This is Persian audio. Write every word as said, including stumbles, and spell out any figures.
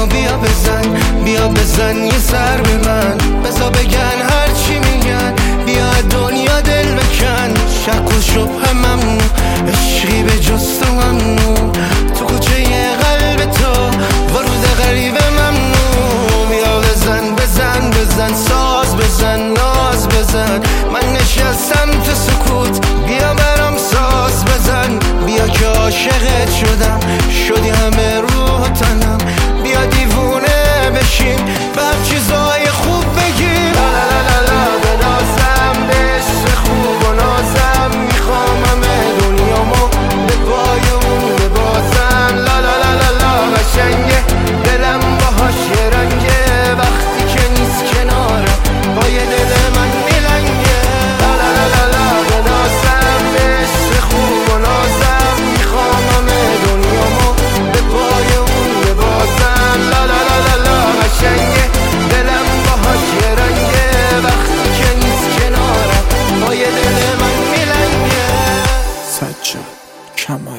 بیا بزن بیا بزن یه سر به من، بزا بگن هر چی میگن، بیا دنیا دل بکن، شک و شبه ممنوع، عشقی به جز تو ممنوع، تو کوچه قلب تو ورود غریب ممنوع. بیا بزن بزن بزن ساز بزن ناز بزن، من نشستم تو سکوت، بیا برام ساز بزن، بیا که عاشقت شدم شدی همه روح و تنم، بیا دیوونه بشیم و هر چیزای خوب بگیم. لا لا لا لا بنازم به عشق خوب و نازم، میخوام همه دنیامو به پای اون ببازم. لا لا لا لا لا قشنگه دلم باهاش یه رنگه، وقتی که نیست کنارم پای دل من میلنگه. لا لا لا لا لا بنازم به عشق خوب و نازم، میخوام همه دنیامو به پای اون ببازم. لا لا لا لا لا قشنگه دلم باهاش یه رنگه، وقتی که نیست کنارم پای دل من میلنگه. سجاد کمال